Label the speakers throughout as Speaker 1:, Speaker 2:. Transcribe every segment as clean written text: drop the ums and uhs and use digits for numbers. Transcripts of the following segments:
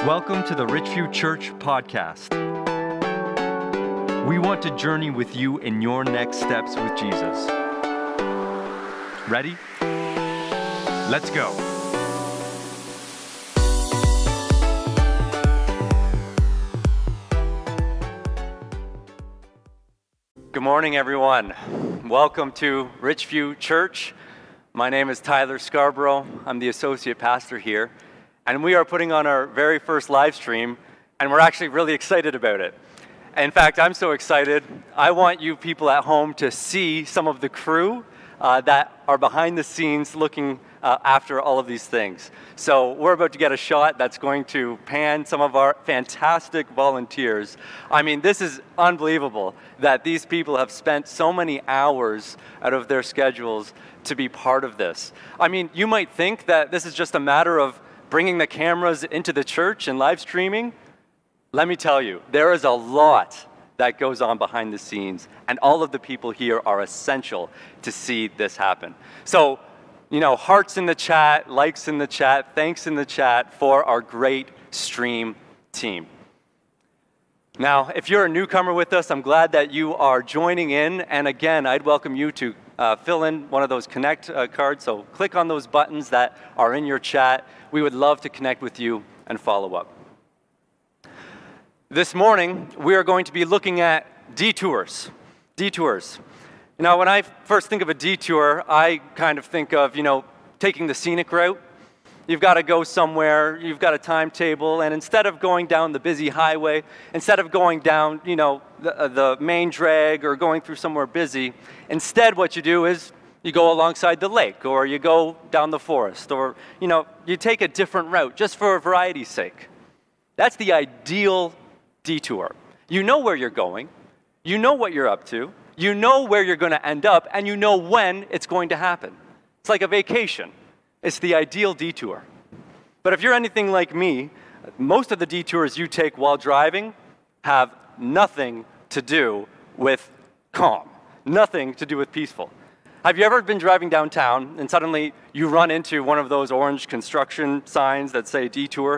Speaker 1: Welcome to the Richview Church podcast. We want to journey with you in your next steps with Jesus. Ready? Let's go. Good morning, everyone. Welcome to Richview Church. My name is Tyler Scarborough. I'm the associate pastor here. And we are putting on our very first live stream, and we're actually really excited about it. In fact, I'm so excited, I want you people at home to see some of the crew that are behind the scenes looking after all of these things. So we're about to get a shot that's going to pan some of our fantastic volunteers. I mean, this is unbelievable that these people have spent so many hours out of their schedules to be part of this. I mean, you might think that this is just a matter of bringing the cameras into the church and live streaming. Let me tell you, there is a lot that goes on behind the scenes, and all of the people here are essential to see this happen. So, hearts in the chat, likes in the chat, thanks in the chat for our great stream team. Now, if you're a newcomer with us, I'm glad that you are joining in, and again, I'd welcome you to fill in one of those connect cards, so click on those buttons that are in your chat. We would love to connect with you and follow up. This morning, we are going to be looking at detours. Detours. When I first think of a detour, I kind of think of, taking the scenic route. You've got to go somewhere, you've got a timetable, and instead of going down the busy highway, instead of going down, the main drag or going through somewhere busy, instead what you do is you go alongside the lake, or you go down the forest, or, you take a different route just for variety's sake. That's the ideal detour. You know where you're going, you know what you're up to, you know where you're going to end up, and you know when it's going to happen. It's like a vacation. It's the ideal detour. But if you're anything like me, most of the detours you take while driving have nothing to do with calm, nothing to do with peaceful. Have you ever been driving downtown and suddenly you run into one of those orange construction signs that say detour?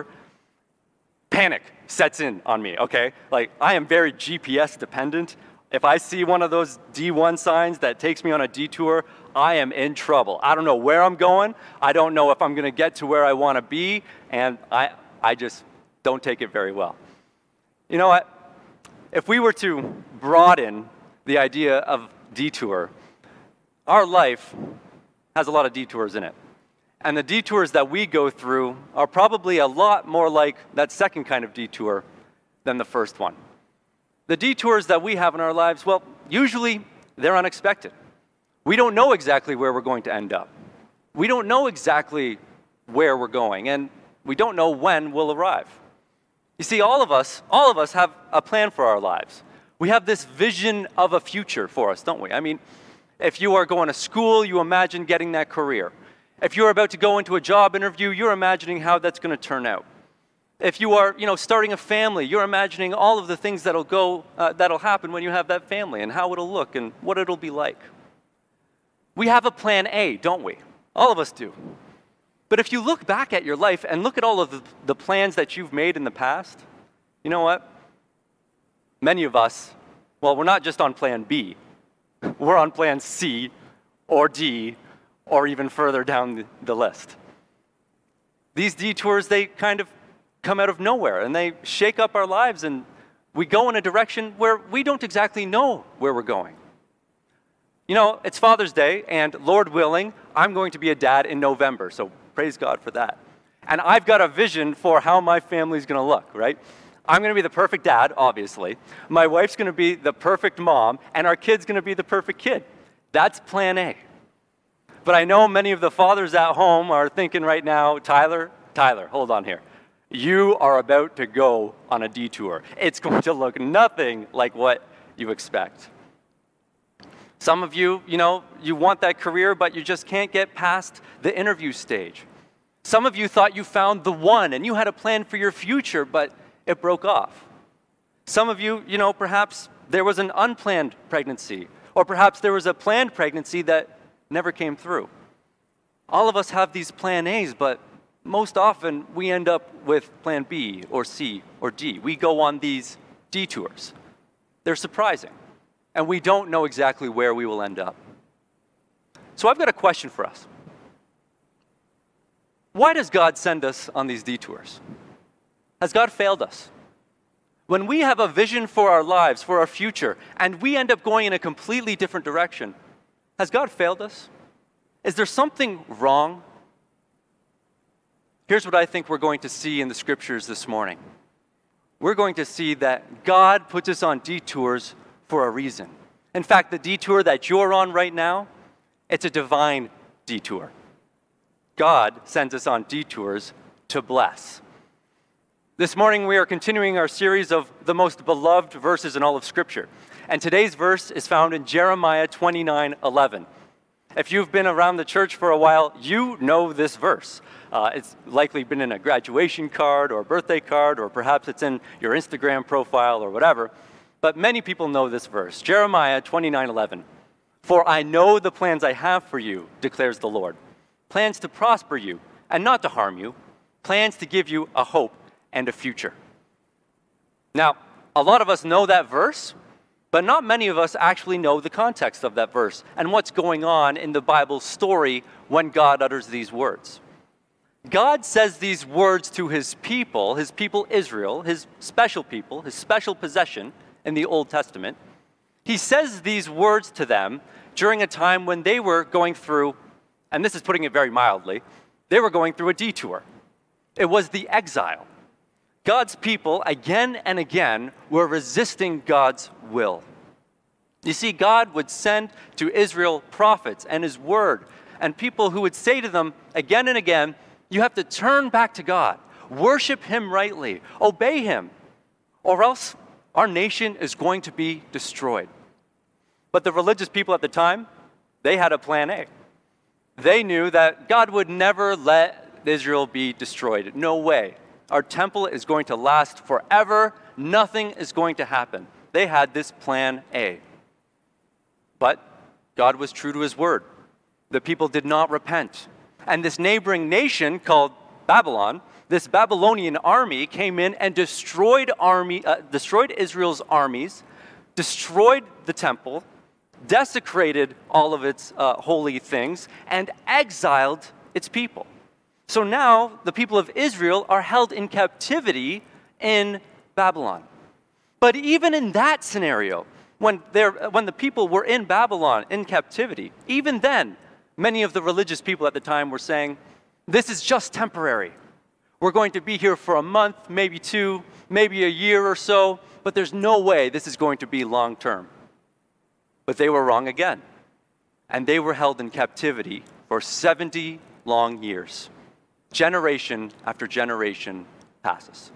Speaker 1: Panic sets in on me, okay? Like, I am very GPS dependent. If I see one of those D1 signs that takes me on a detour, I am in trouble. I don't know where I'm going. I don't know if I'm going to get to where I want to be, and I just don't take it very well. You know what? If we were to broaden the idea of detour, our life has a lot of detours in it. And the detours that we go through are probably a lot more like that second kind of detour than the first one. The detours that we have in our lives, well, usually they're unexpected. We don't know exactly where we're going to end up. We don't know exactly where we're going, and we don't know when we'll arrive. You see, all of us have a plan for our lives. We have this vision of a future for us, don't we? I mean, if you are going to school, you imagine getting that career. If you're about to go into a job interview, you're imagining how that's going to turn out. If you are, starting a family, you're imagining all of the things that'll happen when you have that family and how it'll look and what it'll be like. We have a plan A, don't we? All of us do. But if you look back at your life and look at all of the plans that you've made in the past, you know what? Many of us, well, we're not just on plan B. We're on plan C or D or even further down the list. These detours, they kind of come out of nowhere, and they shake up our lives, and we go in a direction where we don't exactly know where we're going. It's Father's Day, and Lord willing, I'm going to be a dad in November, so praise God for that. And I've got a vision for how my family's going to look, right? I'm going to be the perfect dad, obviously. My wife's going to be the perfect mom, and our kid's going to be the perfect kid. That's plan A. But I know many of the fathers at home are thinking right now, Tyler, hold on here. You are about to go on a detour. It's going to look nothing like what you expect. Some of you, you want that career, but you just can't get past the interview stage. Some of you thought you found the one, and you had a plan for your future, but it broke off. Some of you, perhaps there was an unplanned pregnancy, or perhaps there was a planned pregnancy that never came through. All of us have these plan A's, but most often we end up with plan B or C or D. We go on these detours. They're surprising, and we don't know exactly where we will end up. So I've got a question for us. Why does God send us on these detours? Has God failed us? When we have a vision for our lives, for our future, and we end up going in a completely different direction, has God failed us? Is there something wrong? Here's what I think we're going to see in the scriptures this morning. We're going to see that God puts us on detours for a reason. In fact, the detour that you're on right now, it's a divine detour. God sends us on detours to bless. This morning we are continuing our series of the most beloved verses in all of Scripture. And today's verse is found in Jeremiah 29:11. If you've been around the church for a while, you know this verse. It's likely been in a graduation card or a birthday card, or perhaps it's in your Instagram profile or whatever. But many people know this verse, Jeremiah 29:11. For I know the plans I have for you, declares the Lord. Plans to prosper you and not to harm you. Plans to give you a hope and a future. Now, a lot of us know that verse, but not many of us actually know the context of that verse and what's going on in the Bible story when God utters these words. God says these words to his people Israel, his special people, his special possession in the Old Testament. He says these words to them during a time when they were going through, and this is putting it very mildly, they were going through a detour. It was the exile. God's people, again and again, were resisting God's will. You see, God would send to Israel prophets and his word, and people who would say to them again and again, you have to turn back to God, worship him rightly, obey him, or else our nation is going to be destroyed. But the religious people at the time, they had a plan A. They knew that God would never let Israel be destroyed. No way. Our temple is going to last forever. Nothing is going to happen. They had this plan A. But God was true to his word. The people did not repent. And this neighboring nation called Babylon, this Babylonian army came in and destroyed Israel's armies, destroyed the temple, desecrated all of its holy things, and exiled its people. So now the people of Israel are held in captivity in Babylon. But even in that scenario, when the people were in Babylon in captivity, even then, many of the religious people at the time were saying, this is just temporary. We're going to be here for a month, maybe two, maybe a year or so, but there's no way this is going to be long term. But they were wrong again. And they were held in captivity for 70 long years. Generation after generation passes.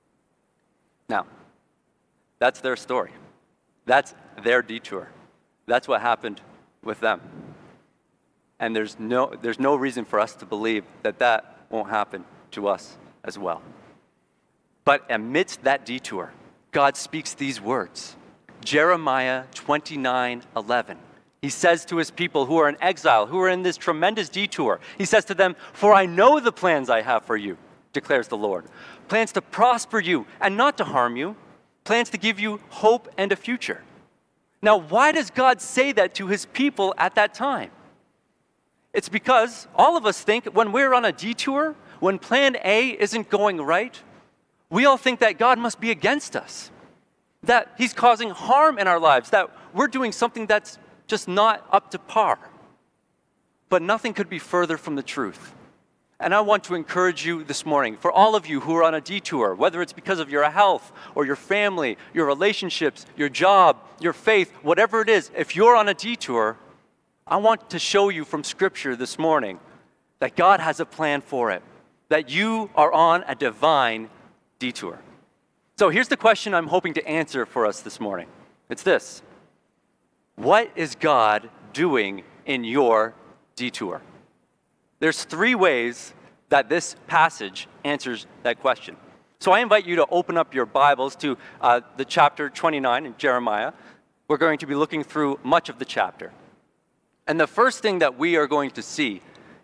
Speaker 1: Now, that's their story. That's their detour. That's what happened with them. And there's no reason for us to believe that that won't happen to us as well. But amidst that detour, God speaks these words. Jeremiah 29:11. He says to his people who are in exile, who are in this tremendous detour, he says to them, for I know the plans I have for you, declares the Lord. Plans to prosper you and not to harm you. Plans to give you hope and a future. Now, why does God say that to his people at that time? It's because all of us think when we're on a detour, when plan A isn't going right, we all think that God must be against us, that he's causing harm in our lives, that we're doing something that's just not up to par. But nothing could be further from the truth. And I want to encourage you this morning, for all of you who are on a detour, whether it's because of your health or your family, your relationships, your job, your faith, whatever it is, if you're on a detour, I want to show you from Scripture this morning that God has a plan for it, that you are on a divine detour. So here's the question I'm hoping to answer for us this morning. It's this. What is God doing in your detour? There's three ways that this passage answers that question. So I invite you to open up your Bibles to the chapter 29 in Jeremiah. We're going to be looking through much of the chapter. And the first thing that we are going to see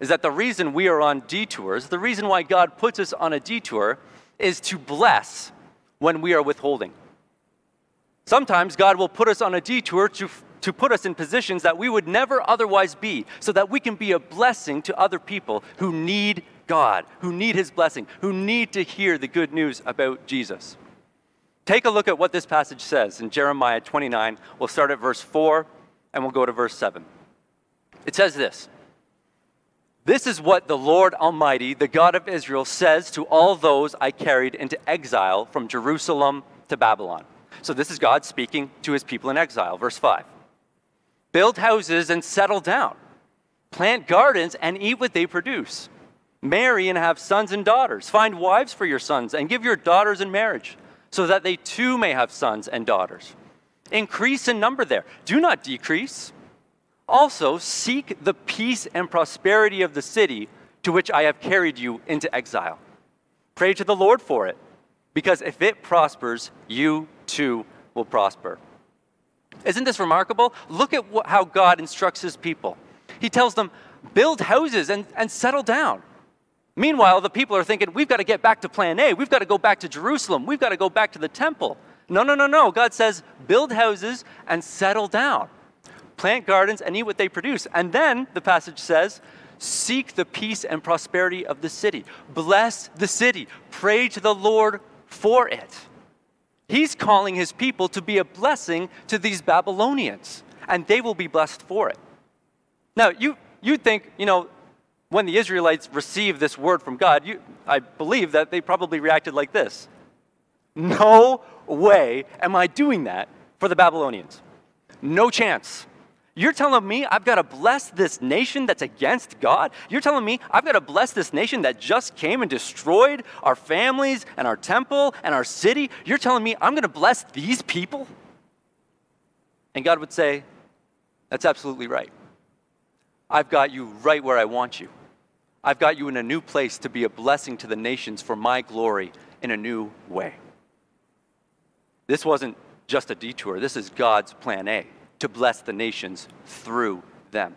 Speaker 1: is that the reason we are on detours, the reason why God puts us on a detour, is to bless when we are withholding. Sometimes God will put us on a detour to put us in positions that we would never otherwise be, so that we can be a blessing to other people who need God, who need his blessing, who need to hear the good news about Jesus. Take a look at what this passage says in Jeremiah 29. We'll start at verse 4 and we'll go to verse 7. It says this: "This is what the Lord Almighty, the God of Israel, says to all those I carried into exile from Jerusalem to Babylon." So this is God speaking to his people in exile. Verse 5. "Build houses and settle down. Plant gardens and eat what they produce. Marry and have sons and daughters. Find wives for your sons and give your daughters in marriage, so that they too may have sons and daughters. Increase in number there. Do not decrease. Also, seek the peace and prosperity of the city to which I have carried you into exile. Pray to the Lord for it, because if it prospers, you too will prosper." Isn't this remarkable? Look at how God instructs his people. He tells them, build houses and settle down. Meanwhile, the people are thinking, we've got to get back to plan A. We've got to go back to Jerusalem. We've got to go back to the temple. No. God says, build houses and settle down. Plant gardens and eat what they produce. And then the passage says, seek the peace and prosperity of the city. Bless the city. Pray to the Lord for it. He's calling his people to be a blessing to these Babylonians, and they will be blessed for it. Now, you think, when the Israelites received this word from God, I believe that they probably reacted like this: no way am I doing that for the Babylonians. No chance. You're telling me I've got to bless this nation that's against God? You're telling me I've got to bless this nation that just came and destroyed our families and our temple and our city? You're telling me I'm going to bless these people? And God would say, that's absolutely right. I've got you right where I want you. I've got you in a new place to be a blessing to the nations for my glory in a new way. This wasn't just a detour. This is God's plan A, to bless the nations through them.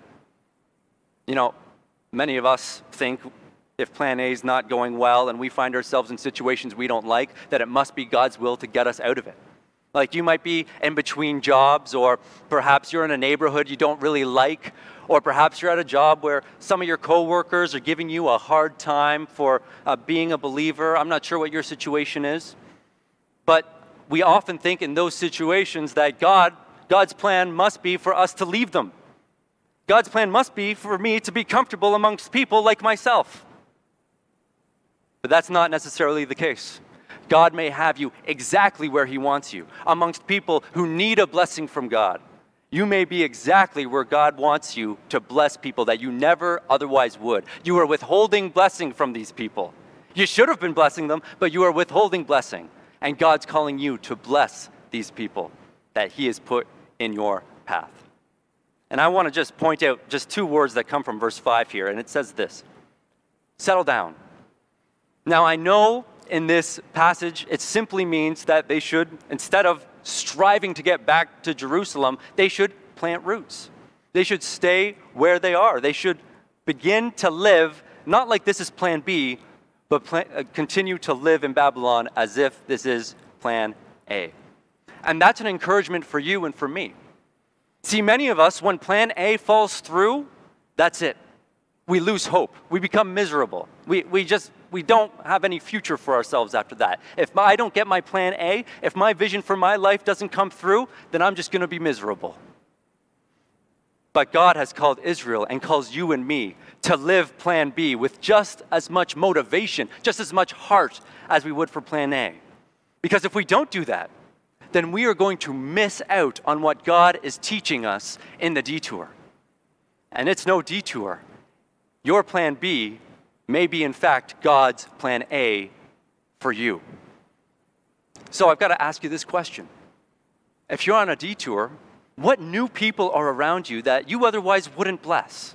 Speaker 1: Many of us think if plan A is not going well and we find ourselves in situations we don't like, that it must be God's will to get us out of it. Like you might be in between jobs, or perhaps you're in a neighborhood you don't really like, or perhaps you're at a job where some of your coworkers are giving you a hard time for being a believer. I'm not sure what your situation is, but we often think in those situations that God's plan must be for us to leave them. God's plan must be for me to be comfortable amongst people like myself. But that's not necessarily the case. God may have you exactly where he wants you, amongst people who need a blessing from God. You may be exactly where God wants you to bless people that you never otherwise would. You are withholding blessing from these people. You should have been blessing them, but you are withholding blessing. And God's calling you to bless these people that he has put in your path. And I want to just point out just two words that come from verse 5 here, and it says this: settle down. Now I know in this passage it simply means that they should, instead of striving to get back to Jerusalem, they should plant roots. They should stay where they are. They should begin to live, not like this is plan B, but continue to live in Babylon as if this is plan A. And that's an encouragement for you and for me. See, many of us, when plan A falls through, that's it. We lose hope. We become miserable. We don't have any future for ourselves after that. If I don't get my plan A, if my vision for my life doesn't come through, then I'm just going to be miserable. But God has called Israel and calls you and me to live plan B with just as much motivation, just as much heart as we would for plan A. Because if we don't do that, then we are going to miss out on what God is teaching us in the detour. And it's no detour. Your plan B may be, in fact, God's plan A for you. So I've got to ask you this question. If you're on a detour, what new people are around you that you otherwise wouldn't bless?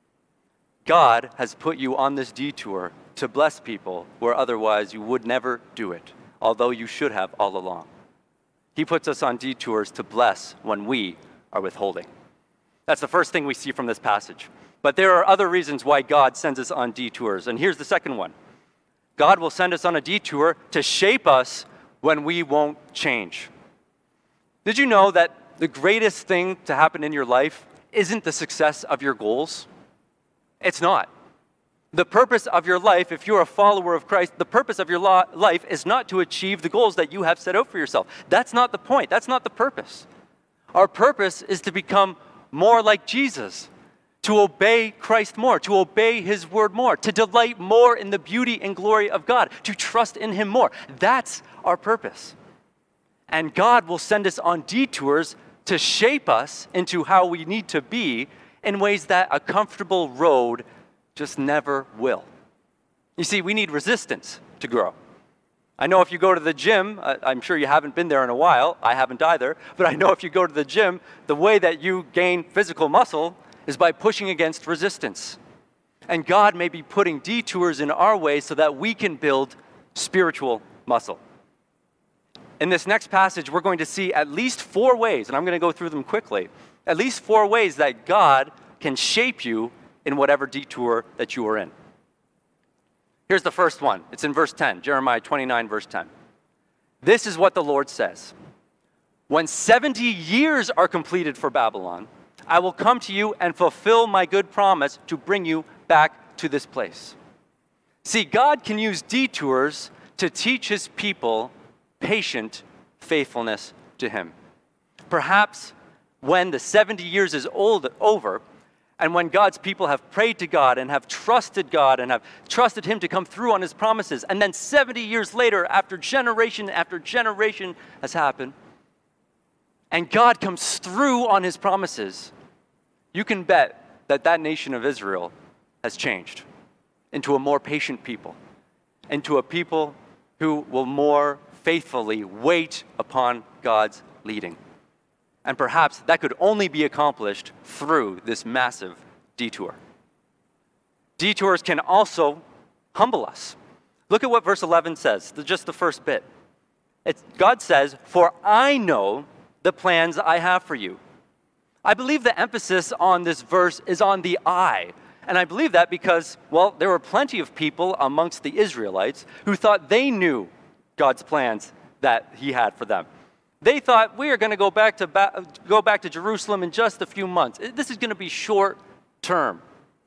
Speaker 1: God has put you on this detour to bless people where otherwise you would never do it, although you should have all along. He puts us on detours to bless when we are withholding. That's the first thing we see from this passage. But there are other reasons why God sends us on detours. And here's the second one. God will send us on a detour to shape us when we won't change. Did you know that the greatest thing to happen in your life isn't the success of your goals? It's not. The purpose of your life, if you're a follower of Christ, the purpose of your life is not to achieve the goals that you have set out for yourself. That's not the point. That's not the purpose. Our purpose is to become more like Jesus, to obey Christ more, to obey his word more, to delight more in the beauty and glory of God, to trust in him more. That's our purpose. And God will send us on detours to shape us into how we need to be in ways that a comfortable road just never will. You see, we need resistance to grow. I know if you go to the gym, I'm sure you haven't been there in a while, I haven't either, but I know if you go to the gym, the way that you gain physical muscle is by pushing against resistance. And God may be putting detours in our way so that we can build spiritual muscle. In this next passage, we're going to see at least 4 ways, and I'm going to go through them quickly, at least 4 ways that God can shape you in whatever detour that you are in. Here's the first one. It's in verse 10, Jeremiah 29, verse 10. This is what the Lord says. When 70 years are completed for Babylon, I will come to you and fulfill my good promise to bring you back to this place. See, God can use detours to teach his people patient faithfulness to him. Perhaps when the 70 years is over, and when God's people have prayed to God and have trusted God and have trusted him to come through on his promises, and then 70 years later, after generation has happened, and God comes through on his promises, you can bet that that nation of Israel has changed into a more patient people, into a people who will more faithfully wait upon God's leading. And perhaps that could only be accomplished through this massive detour. Detours can also humble us. Look at what verse 11 says, just the first bit. God says, "For I know the plans I have for you." I believe the emphasis on this verse is on the I. And I believe that because, well, there were plenty of people amongst the Israelites who thought they knew God's plans that he had for them. They thought, we are going to go back to Jerusalem in just a few months. This is going to be short term.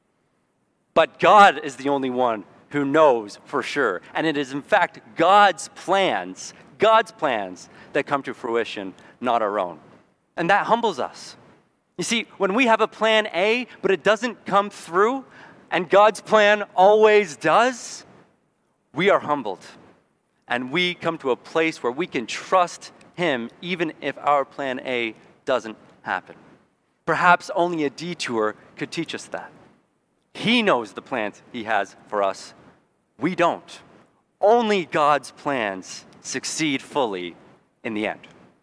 Speaker 1: But God is the only one who knows for sure. And it is in fact God's plans that come to fruition, not our own. And that humbles us. You see, when we have a plan A, but it doesn't come through, and God's plan always does, we are humbled. And we come to a place where we can trust him even if our plan A doesn't happen. Perhaps only a detour could teach us that. He knows the plans he has for us. We don't. Only God's plans succeed fully in the end.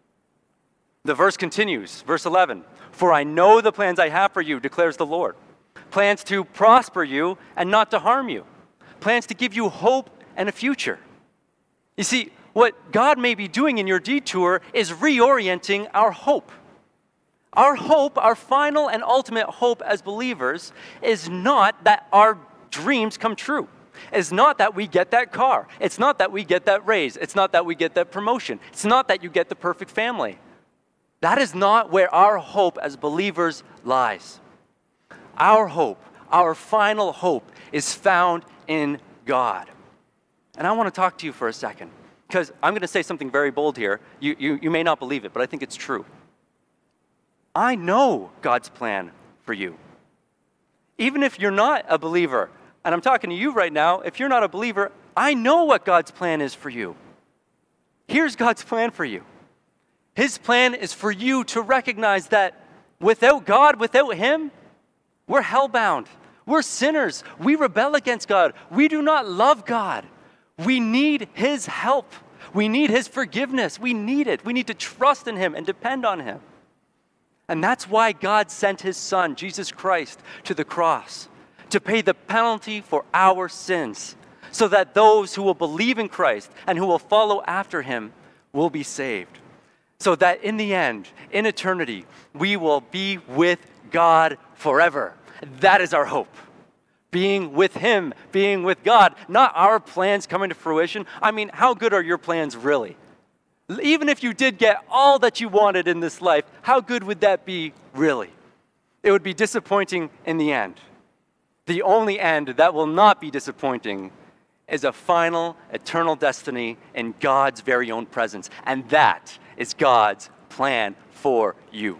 Speaker 1: The verse continues, verse 11. "For I know the plans I have for you, declares the Lord. Plans to prosper you and not to harm you. Plans to give you hope and a future." You see, what God may be doing in your detour is reorienting our hope. Our hope, our final and ultimate hope as believers, is not that our dreams come true. It's not that we get that car. It's not that we get that raise. It's not that we get that promotion. It's not that you get the perfect family. That is not where our hope as believers lies. Our hope, our final hope, is found in God. And I want to talk to you for a second, because I'm going to say something very bold here. You may not believe it, but I think it's true. I know God's plan for you. Even if you're not a believer, and I'm talking to you right now, if you're not a believer, I know what God's plan is for you. Here's God's plan for you. His plan is for you to recognize that without God, without him, we're hellbound. We're sinners. We rebel against God. We do not love God. We need his help. We need his forgiveness. We need it. We need to trust in him and depend on him. And that's why God sent his son, Jesus Christ, to the cross to pay the penalty for our sins, so that those who will believe in Christ and who will follow after him will be saved. so that in the end, in eternity, we will be with God forever. That is our hope. Being with him, being with God, not our plans coming to fruition. I mean, how good are your plans really? Even if you did get all that you wanted in this life, how good would that be really? It would be disappointing in the end. The only end that will not be disappointing is a final, eternal destiny in God's very own presence. And that is God's plan for you.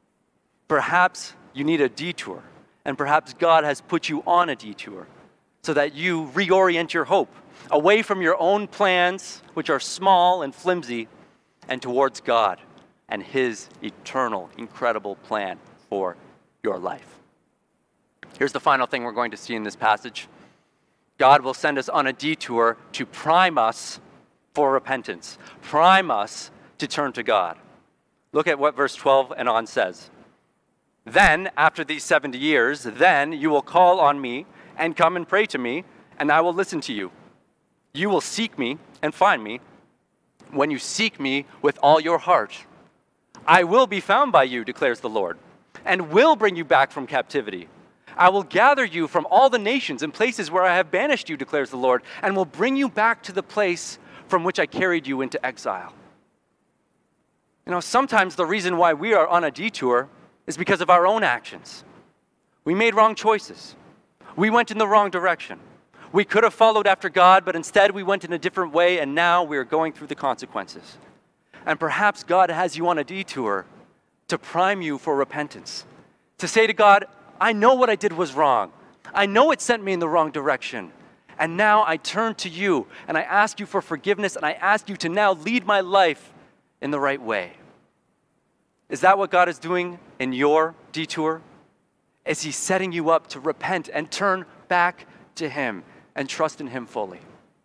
Speaker 1: Perhaps you need a detour, and perhaps God has put you on a detour so that you reorient your hope away from your own plans, which are small and flimsy, and towards God and his eternal, incredible plan for your life. Here's the final thing we're going to see in this passage. God will send us on a detour to prime us for repentance, prime us to turn to God. Look at what verse 12 and on says. Then, after these 70 years, then you will call on me and come and pray to me, and I will listen to you. You will seek me and find me when you seek me with all your heart. I will be found by you, declares the Lord, and will bring you back from captivity. I will gather you from all the nations and places where I have banished you, declares the Lord, and will bring you back to the place from which I carried you into exile. You know, sometimes the reason why we are on a detour is because of our own actions. We made wrong choices. We went in the wrong direction. We could have followed after God, but instead we went in a different way, and now we are going through the consequences. And perhaps God has you on a detour to prime you for repentance, to say to God, I know what I did was wrong. I know it sent me in the wrong direction. And now I turn to you, and I ask you for forgiveness, and I ask you to now lead my life in the right way. Is that what God is doing in your detour? Is he setting you up to repent and turn back to him and trust in him fully?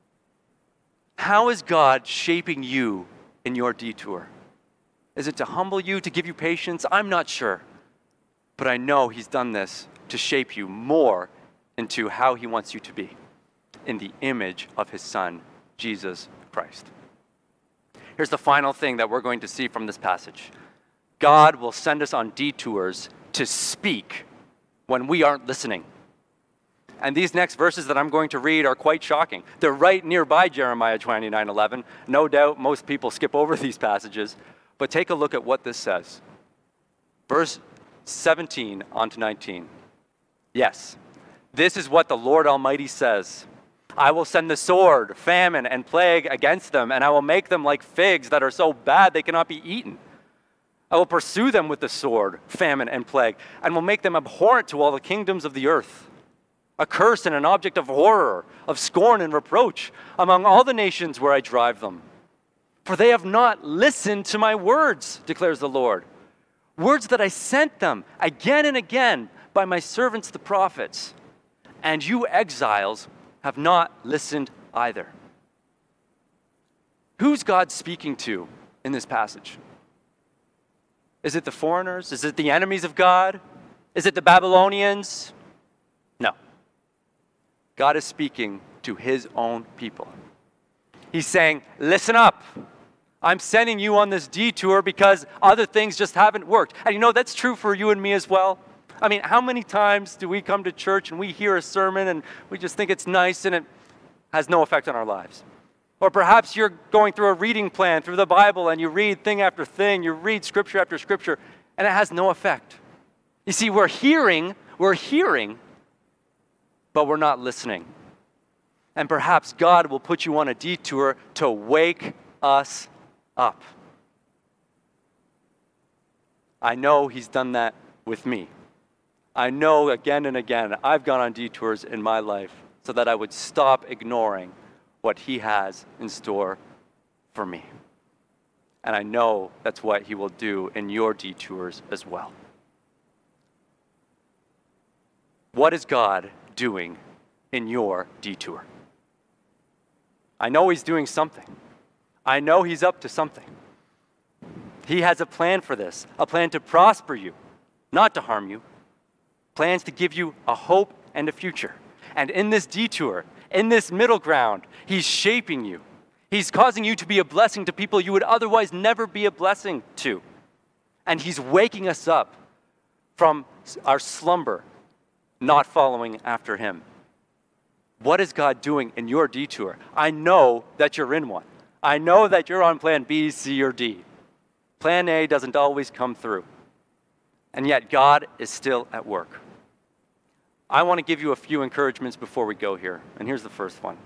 Speaker 1: How is God shaping you in your detour? Is it to humble you, to give you patience? I'm not sure. But I know he's done this to shape you more into how he wants you to be, in the image of his Son, Jesus Christ. Here's the final thing that we're going to see from this passage. God will send us on detours to speak when we aren't listening. And these next verses that I'm going to read are quite shocking. They're right nearby Jeremiah 29:11. No doubt most people skip over these passages, but take a look at what this says. Verse 17 on to 19. Yes, this is what the Lord Almighty says. I will send the sword, famine, and plague against them, and I will make them like figs that are so bad they cannot be eaten. I will pursue them with the sword, famine, and plague, and will make them abhorrent to all the kingdoms of the earth, a curse and an object of horror, of scorn and reproach among all the nations where I drive them. For they have not listened to my words, declares the Lord. Words that I sent them again and again by my servants the prophets. And you exiles have not listened either. Who's God speaking to in this passage? Is it the foreigners? Is it the enemies of God? Is it the Babylonians? No. God is speaking to his own people. He's saying, listen up. I'm sending you on this detour because other things just haven't worked. And you know, that's true for you and me as well. I mean, how many times do we come to church and we hear a sermon and we just think it's nice and it has no effect on our lives? Or perhaps you're going through a reading plan through the Bible and you read thing after thing, you read scripture after scripture, and it has no effect. You see, we're hearing, but we're not listening. And perhaps God will put you on a detour to wake us up. I know he's done that with me. I know again and again I've gone on detours in my life so that I would stop ignoring what he has in store for me. And I know that's what he will do in your detours as well. What is God doing in your detour? I know he's doing something. I know he's up to something. He has a plan for this, a plan to prosper you, not to harm you, plans to give you a hope and a future. And in this detour, in this middle ground, he's shaping you. He's causing you to be a blessing to people you would otherwise never be a blessing to. And he's waking us up from our slumber, not following after him. What is God doing in your detour? I know that you're in one. I know that you're on plan B, C, or D. Plan A doesn't always come through. And yet God is still at work. I want to give you a few encouragements before we go here. And here's the first one.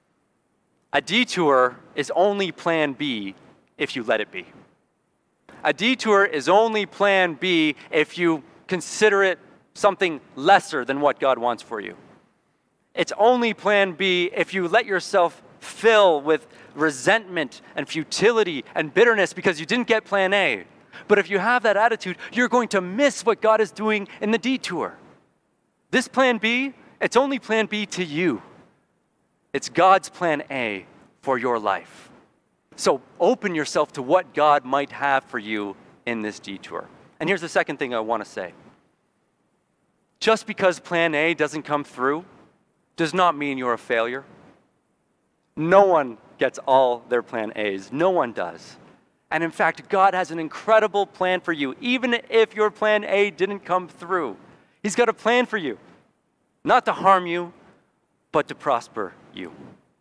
Speaker 1: A detour is only plan B if you let it be. A detour is only plan B if you consider it something lesser than what God wants for you. It's only plan B if you let yourself fill with resentment and futility and bitterness because you didn't get plan A. But if you have that attitude, you're going to miss what God is doing in the detour. This plan B, it's only plan B to you. It's God's plan A for your life. So open yourself to what God might have for you in this detour. And here's the second thing I want to say. Just because plan A doesn't come through does not mean you're a failure. No one gets all their plan A's. No one does. And in fact, God has an incredible plan for you, even if your plan A didn't come through. He's got a plan for you, not to harm you, but to prosper you.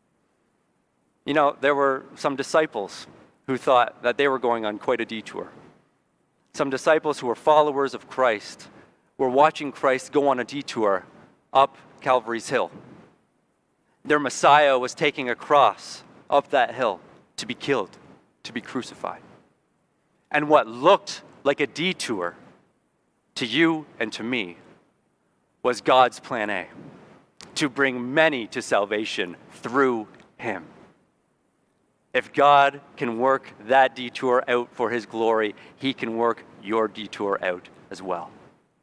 Speaker 1: You know, there were some disciples who thought that they were going on quite a detour. Some disciples who were followers of Christ were watching Christ go on a detour up Calvary's hill. Their Messiah was taking a cross up that hill to be killed, to be crucified. And what looked like a detour to you and to me was God's plan A, to bring many to salvation through him. If God can work that detour out for his glory, he can work your detour out as well.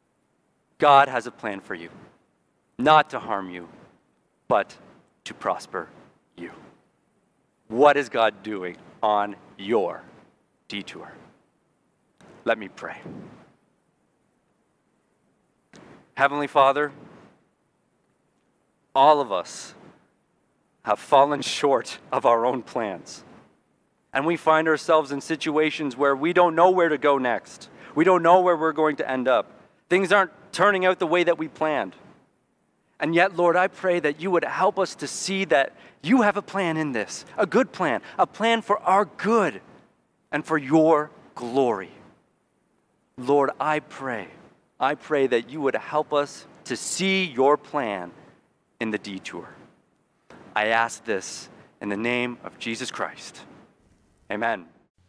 Speaker 1: God has a plan for you, not to harm you, but to prosper you. What is God doing on your detour? Let me pray. Heavenly Father, all of us have fallen short of our own plans. And we find ourselves in situations where we don't know where to go next. We don't know where we're going to end up. Things aren't turning out the way that we planned. And yet, Lord, I pray that you would help us to see that you have a plan in this, a good plan, a plan for our good and for your glory. Lord, I pray that you would help us to see your plan in the detour. I ask this in the name of Jesus Christ. Amen.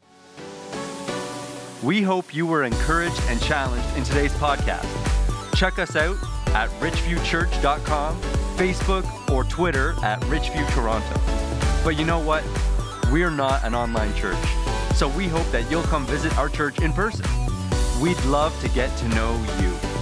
Speaker 1: We hope you were encouraged and challenged in today's podcast. Check us out at richviewchurch.com, Facebook, or Twitter at richviewtoronto. But you know what? We're not an online church, so we hope that you'll come visit our church in person. We'd love to get to know you.